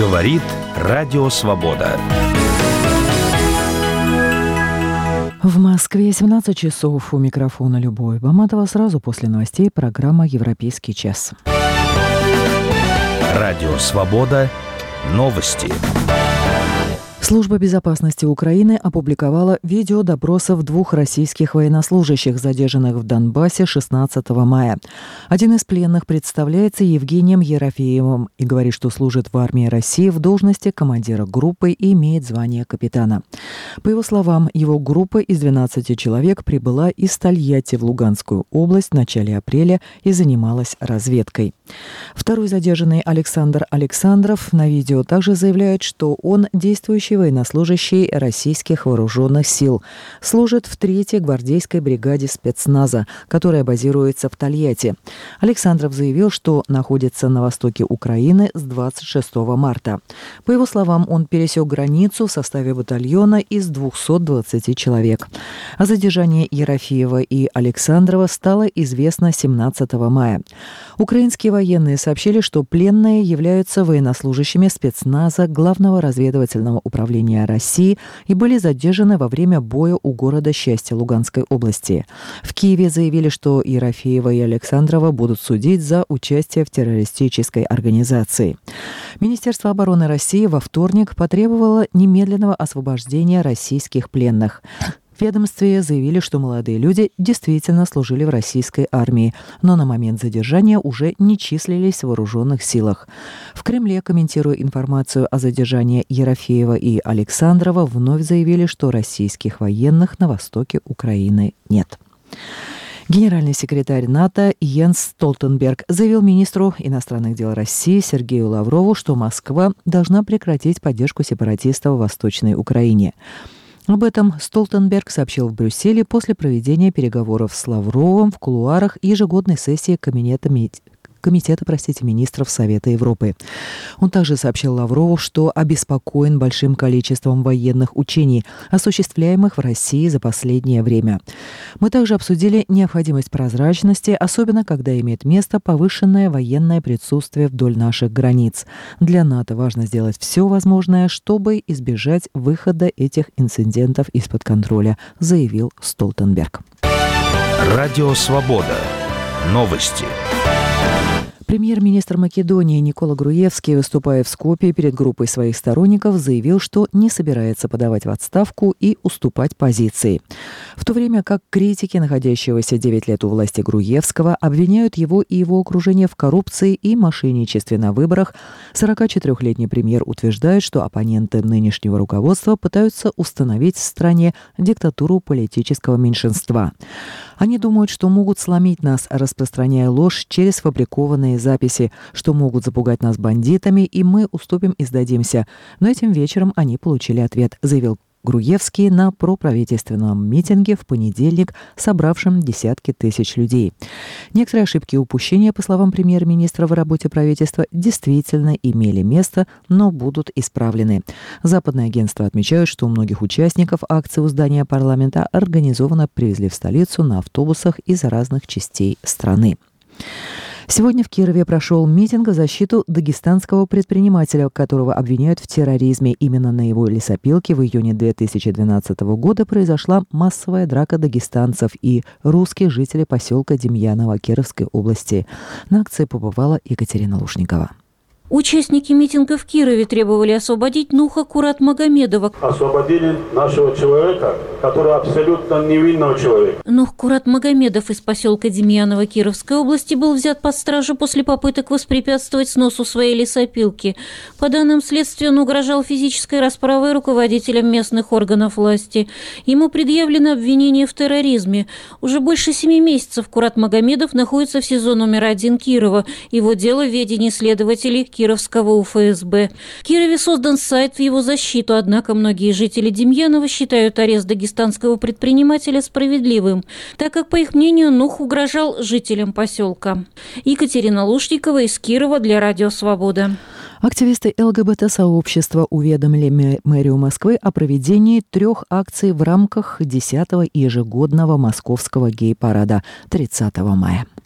Говорит Радио Свобода. В Москве 17 часов. У микрофона Любовь Баматова. Сразу после новостей программа «Европейский час». Радио Свобода. Новости. Служба безопасности Украины опубликовала видео допросов 2 российских военнослужащих, задержанных в Донбассе 16 мая. Один из пленных представляется Евгением Ерофеевым и говорит, что служит в армии России в должности командира группы и имеет звание капитана. По его словам, его группа из 12 человек прибыла из Тольятти в Луганскую область в начале апреля и занималась разведкой. Второй задержанный Александр Александров на видео также заявляет, что он действующий военнослужащий российских вооруженных сил, служит в 3-й гвардейской бригаде спецназа, которая базируется в Тольятти. Александров заявил, что находится на востоке Украины с 26 марта. По его словам, он пересек границу в составе батальона из 220 человек. О задержании Ерофеева и Александрова стало известно 17 мая. Украинские военные сообщили, что пленные являются военнослужащими спецназа Главного разведывательного управления России и были задержаны во время боя у города Счастье Луганской области. В Киеве заявили, что Ерофеева и Александрова будут судить за участие в террористической организации. Министерство обороны России во вторник потребовало немедленного освобождения российских пленных. В ведомстве заявили, что молодые люди действительно служили в российской армии, но на момент задержания уже не числились в вооруженных силах. В Кремле, комментируя информацию о задержании Ерофеева и Александрова, вновь заявили, что российских военных на востоке Украины нет. Генеральный секретарь НАТО Йенс Столтенберг заявил министру иностранных дел России Сергею Лаврову, что Москва должна прекратить поддержку сепаратистов в Восточной Украине. Об этом Столтенберг сообщил в Брюсселе после проведения переговоров с Лавровым в кулуарах ежегодной сессии Комитета министров Совета Европы. Он также сообщил Лаврову, что обеспокоен большим количеством военных учений, осуществляемых в России за последнее время. Мы также обсудили необходимость прозрачности, особенно когда имеет место повышенное военное присутствие вдоль наших границ. Для НАТО важно сделать все возможное, чтобы избежать выхода этих инцидентов из-под контроля, заявил Столтенберг. Радио Свобода. Новости. Премьер-министр Македонии Никола Груевский, выступая в Скопье перед группой своих сторонников, заявил, что не собирается подавать в отставку и уступать позиции. В то время как критики, находящегося 9 лет у власти Груевского, обвиняют его и его окружение в коррупции и мошенничестве на выборах, 44-летний премьер утверждает, что оппоненты нынешнего руководства пытаются установить в стране диктатуру политического меньшинства. Они думают, что могут сломить нас, распространяя ложь через фабрикованные записи, что могут запугать нас бандитами, и мы уступим и сдадимся. Но этим вечером они получили ответ, заявил Груевский на проправительственном митинге в понедельник, собравшем десятки тысяч людей. Некоторые ошибки и упущения, по словам премьер-министра, в работе правительства действительно имели место, но будут исправлены. Западные агентства отмечают, что у многих участников акции у здания парламента организованно привезли в столицу на автобусах из разных частей страны. Сегодня в Кирове прошел митинг в защиту дагестанского предпринимателя, которого обвиняют в терроризме. Именно на его лесопилке в июне 2012 года произошла массовая драка дагестанцев и русских жителей поселка Демьяново Кировской области. На акции побывала Екатерина Лушникова. Участники митинга в Кирове требовали освободить Нуха Курат-Магомедова. Освободили нашего человека, который абсолютно невинного человека. Нух Курат-Магомедов из поселка Демьяново Кировской области был взят под стражу после попыток воспрепятствовать сносу своей лесопилки. По данным следствия, он угрожал физической расправой руководителям местных органов власти. Ему предъявлено обвинение в терроризме. Уже больше 7 месяцев Курат-Магомедов находится в СИЗО номер 1 Кирова. Его дело в ведении следователей Кировского УФСБ. В Кирове создан сайт в его защиту, однако многие жители Демьянова считают арест дагестанского предпринимателя справедливым, так как, по их мнению, Нух угрожал жителям поселка. Екатерина Лушникова из Кирова для Радио Свобода. Активисты ЛГБТ-сообщества уведомили мэрию Москвы о проведении 3 акций в рамках 10-го ежегодного московского гей-парада 30 мая.